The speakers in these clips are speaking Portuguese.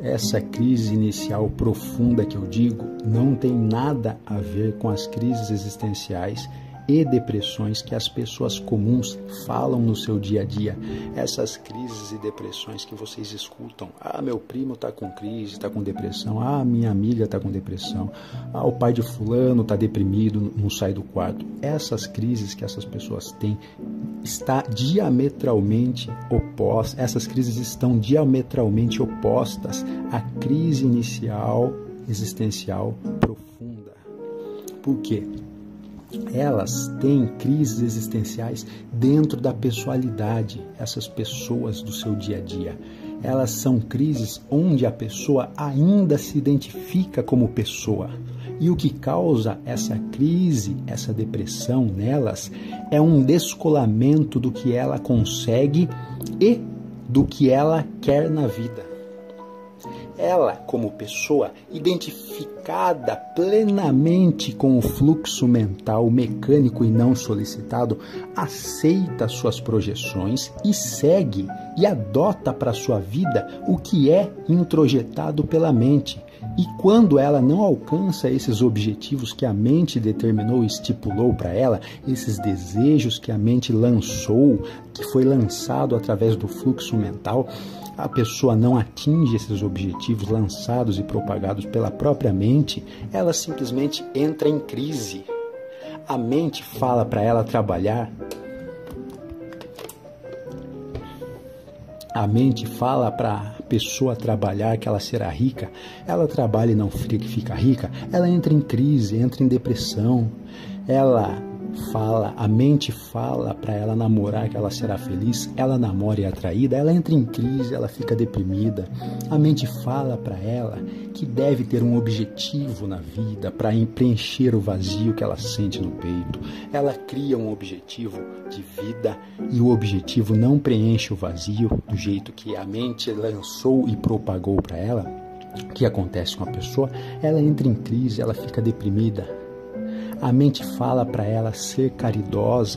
Essa crise inicial profunda que eu digo não tem nada a ver com as crises existenciais e depressões que as pessoas comuns falam no seu dia a dia. Essas crises e depressões que vocês escutam. Meu primo está com crise, está com depressão. Minha amiga está com depressão. O pai de fulano está deprimido, não sai do quarto. Essas crises que essas pessoas têm essas crises estão diametralmente opostas à crise inicial existencial profunda. Por quê? Elas têm crises existenciais dentro da pessoalidade, essas pessoas do seu dia a dia. Elas são crises onde a pessoa ainda se identifica como pessoa. E o que causa essa crise, essa depressão nelas, é um descolamento do que ela consegue e do que ela quer na vida. Ela, como pessoa, identificada plenamente com o fluxo mental mecânico e não solicitado, aceita suas projeções e segue e adota para sua vida o que é introjetado pela mente. E quando ela não alcança esses objetivos que a mente determinou e estipulou para ela, esses desejos que a mente lançou, que foi lançado através do fluxo mental, a pessoa não atinge esses objetivos lançados e propagados pela própria mente, ela simplesmente entra em crise. A mente fala para ela trabalhar. A mente fala para a pessoa trabalhar que ela será rica. Ela trabalha e não fica rica. Ela entra em crise, entra em depressão. A mente fala para ela namorar que ela será feliz, ela namora e é atraída, ela entra em crise, ela fica deprimida. A mente fala para ela que deve ter um objetivo na vida para preencher o vazio que ela sente no peito. Ela cria um objetivo de vida e o objetivo não preenche o vazio do jeito que a mente lançou e propagou para ela. O que acontece com a pessoa? Ela entra em crise, ela fica deprimida. A mente fala para ela ser caridosa,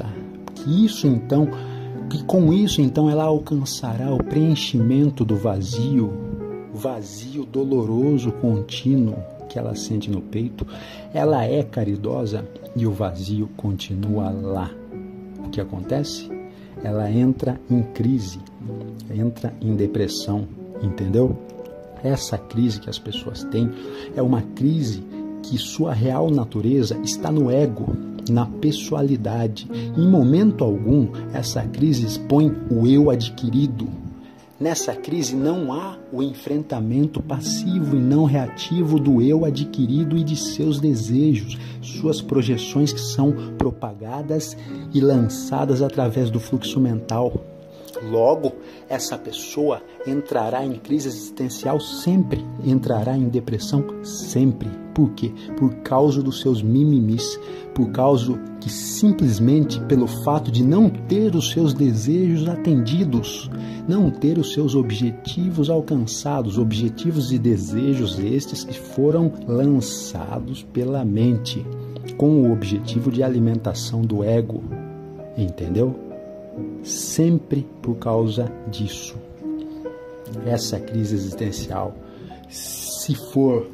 que com isso então ela alcançará o preenchimento do vazio doloroso contínuo que ela sente no peito. Ela é caridosa e o vazio continua lá. O que acontece? Ela entra em crise, entra em depressão, entendeu? Essa crise que as pessoas têm é uma crise que sua real natureza está no ego, na pessoalidade. Em momento algum, essa crise expõe o eu adquirido. Nessa crise não há o enfrentamento passivo e não reativo do eu adquirido e de seus desejos, suas projeções que são propagadas e lançadas através do fluxo mental. Logo, essa pessoa entrará em crise existencial sempre, entrará em depressão sempre. Por quê? Por causa dos seus mimimis, por causa que simplesmente pelo fato de não ter os seus desejos atendidos, não ter os seus objetivos alcançados, objetivos e desejos estes que foram lançados pela mente, com o objetivo de alimentação do ego, entendeu? Sempre por causa disso. Essa crise existencial, se for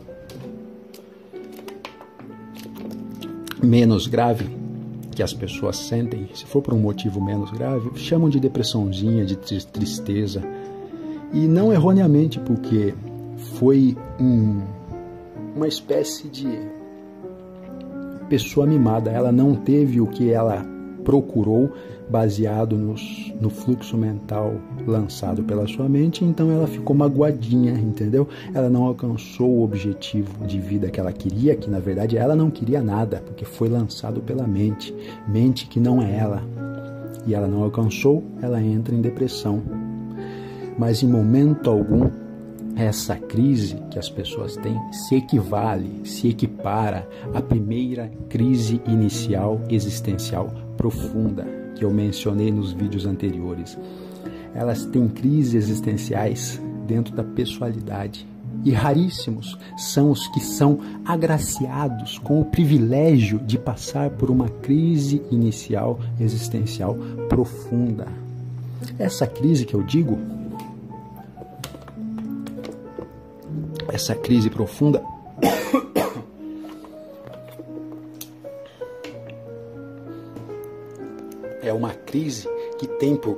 menos grave que as pessoas sentem, se for por um motivo menos grave, chamam de depressãozinha, de tristeza. E não erroneamente, porque foi uma espécie de pessoa mimada. Ela não teve o que ela procurou baseado no fluxo mental lançado pela sua mente, então ela ficou magoadinha, entendeu? Ela não alcançou o objetivo de vida que ela queria, que na verdade ela não queria nada, porque foi lançado pela mente que não é ela, e ela não alcançou, ela entra em depressão. Mas em momento algum, essa crise que as pessoas têm se equipara à primeira crise inicial existencial profunda que eu mencionei nos vídeos anteriores. Elas têm crises existenciais dentro da pessoalidade. E raríssimos são os que são agraciados com o privilégio de passar por uma crise inicial existencial profunda. Essa crise que eu digo essa crise profunda é uma crise que tem por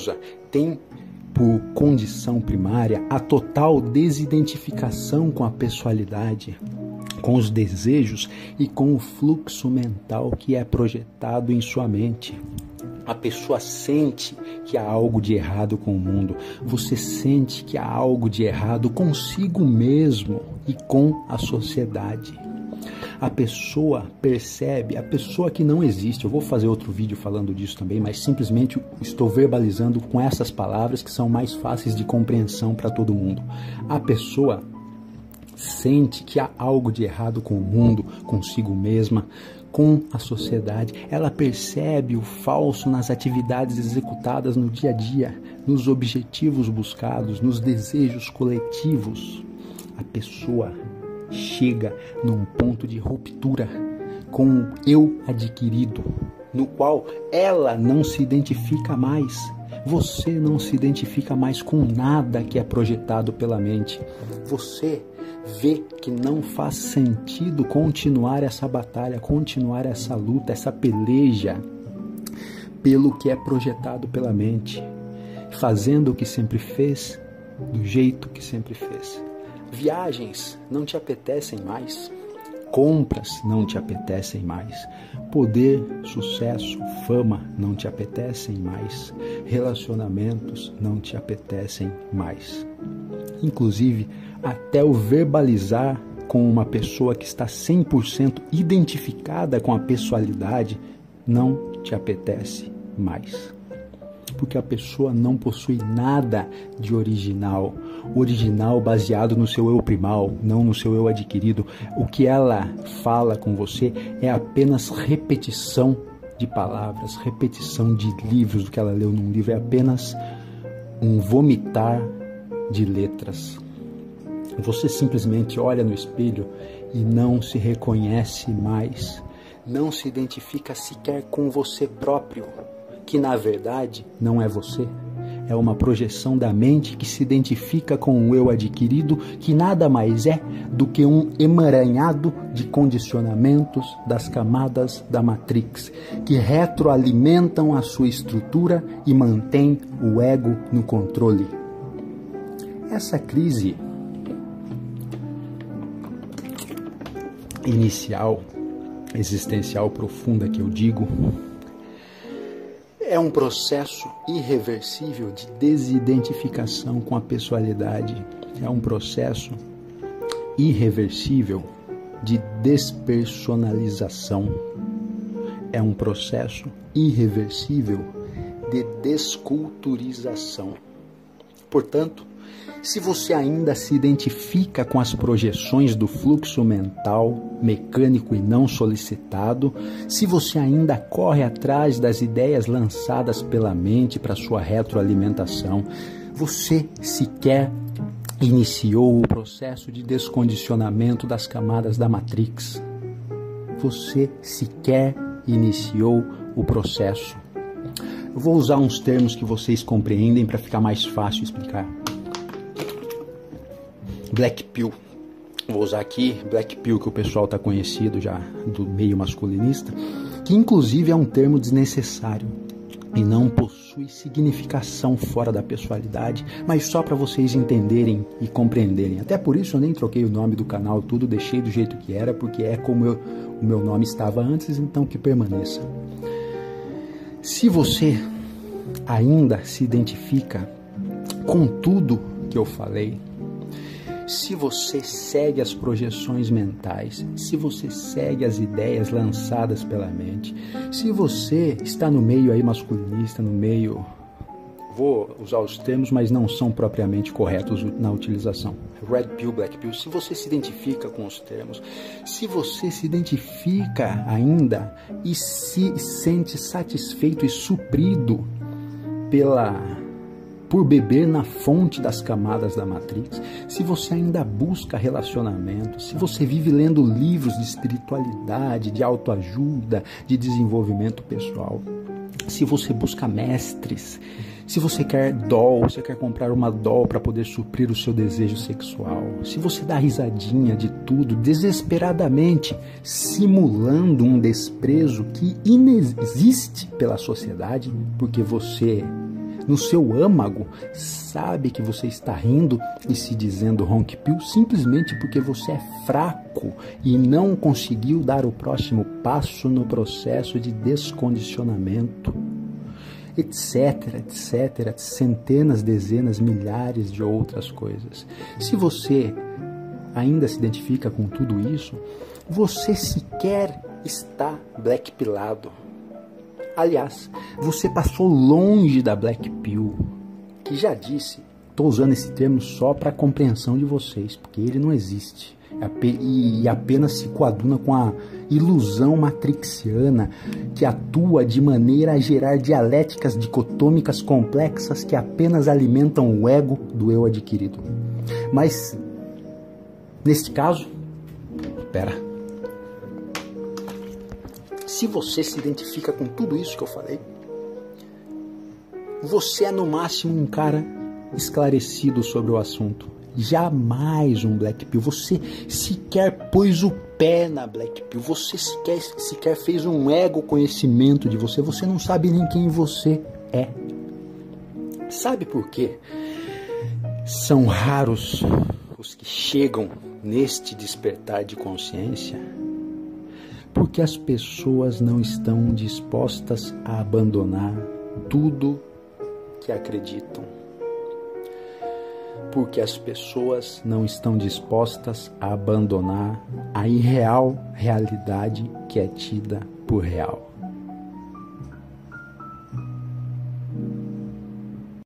condição primária a total desidentificação com a pessoalidade, com os desejos e com o fluxo mental que é projetado em sua mente. A pessoa sente que há algo de errado com o mundo. Você sente que há algo de errado consigo mesmo e com a sociedade. A pessoa percebe, a pessoa que não existe. Eu vou fazer outro vídeo falando disso também, mas simplesmente estou verbalizando com essas palavras que são mais fáceis de compreensão para todo mundo. A pessoa sente que há algo de errado com o mundo, consigo mesma, com a sociedade. Ela percebe o falso nas atividades executadas no dia a dia, nos objetivos buscados, nos desejos coletivos. A pessoa chega num ponto de ruptura com o eu adquirido, no qual ela não se identifica mais. Você não se identifica mais com nada que é projetado pela mente. Você vê que não faz sentido continuar essa batalha, continuar essa luta, essa peleja pelo que é projetado pela mente, fazendo o que sempre fez, do jeito que sempre fez. Viagens não te apetecem mais, compras não te apetecem mais, poder, sucesso, fama não te apetecem mais, relacionamentos não te apetecem mais. Inclusive, até o verbalizar com uma pessoa que está 100% identificada com a pessoalidade não te apetece mais. Porque a pessoa não possui nada de original. Original baseado no seu eu primal, não no seu eu adquirido. O que ela fala com você é apenas repetição de palavras, repetição de livros, do que ela leu num livro. É apenas um vomitar de letras. Você simplesmente olha no espelho e não se reconhece mais, não se identifica sequer com você próprio, que na verdade não é você. É uma projeção da mente que se identifica com o eu adquirido, que nada mais é do que um emaranhado de condicionamentos das camadas da Matrix, que retroalimentam a sua estrutura e mantém o ego no controle. Essa crise inicial, existencial profunda que eu digo, é um processo irreversível de desidentificação com a pessoalidade. É um processo irreversível de despersonalização. É um processo irreversível de desculturização. Portanto, se você ainda se identifica com as projeções do fluxo mental, mecânico e não solicitado, se você ainda corre atrás das ideias lançadas pela mente para sua retroalimentação, você sequer iniciou o processo de descondicionamento das camadas da Matrix. Você sequer iniciou o processo. Eu vou usar uns termos que vocês compreendem para ficar mais fácil explicar. Black Pill. Vou usar aqui Black Pill, que o pessoal está conhecido já do meio masculinista, que inclusive é um termo desnecessário e não possui significação fora da pessoalidade, mas só para vocês entenderem e compreenderem. Até por isso eu nem troquei o nome do canal, tudo deixei do jeito que era, porque é como o meu nome estava antes, então que permaneça. Se você ainda se identifica com tudo que eu falei, se você segue as projeções mentais, se você segue as ideias lançadas pela mente, se você está no meio aí masculinista, no meio... Vou usar os termos, mas não são propriamente corretos na utilização. Red Pill, Black Pill. Se você se identifica com os termos, se você se identifica ainda e se sente satisfeito e suprido por beber na fonte das camadas da Matrix, se você ainda busca relacionamento, se você vive lendo livros de espiritualidade, de autoajuda, de desenvolvimento pessoal, se você busca mestres, Se você quer doll, você quer comprar uma doll para poder suprir o seu desejo sexual. Se você dá risadinha de tudo, desesperadamente, simulando um desprezo que inexiste pela sociedade, porque você, no seu âmago, sabe que você está rindo e se dizendo ronquipil simplesmente porque você é fraco e não conseguiu dar o próximo passo no processo de descondicionamento, etc, etc, centenas, dezenas, milhares de outras coisas. Se você ainda se identifica com tudo isso, você sequer está blackpillado. Aliás, você passou longe da Black Pill, que já disse, estou usando esse termo só para a compreensão de vocês, porque ele não existe, e apenas se coaduna com a ilusão matrixiana que atua de maneira a gerar dialéticas dicotômicas complexas que apenas alimentam o ego do eu adquirido. Mas, neste caso, se você se identifica com tudo isso que eu falei, você é no máximo um cara esclarecido sobre o assunto. Jamais um Black Pill. Você sequer pôs o pé na Black Pill. Você sequer fez um ego conhecimento de você. Você não sabe nem quem você é. Sabe por quê? São raros os que chegam neste despertar de consciência, porque as pessoas não estão dispostas a abandonar tudo que acreditam. Porque as pessoas não estão dispostas a abandonar a irreal realidade que é tida por real.